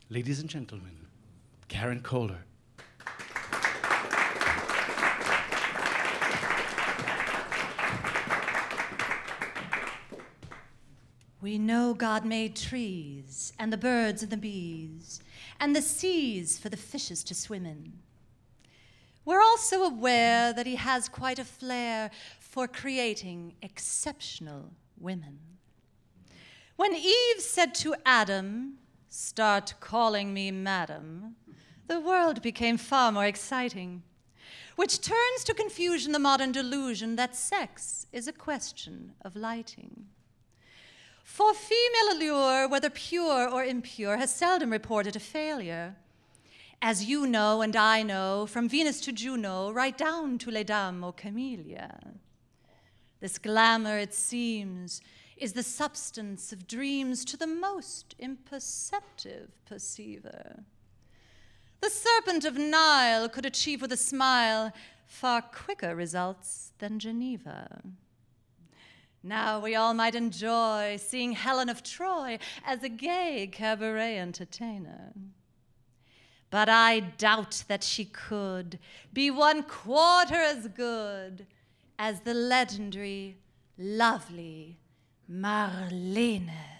Ladies and gentlemen, Karen Kohler. We know God made trees, and the birds and the bees, and the seas for the fishes to swim in. We're also aware that he has quite a flair for creating exceptional women. When Eve said to Adam, "Start calling me madam," the world became far more exciting, which turns to confusion the modern delusion that sex is a question of lighting. For female allure, whether pure or impure, has seldom reported a failure. As you know and I know, from Venus to Juno, right down to Les Dames or Camellia. This glamour, it seems, is the substance of dreams to the most imperceptive perceiver. The serpent of Nile could achieve with a smile far quicker results than Geneva. Now we all might enjoy seeing Helen of Troy as a gay cabaret entertainer. But I doubt that she could be 1/4 as good as the legendary, lovely Marlene.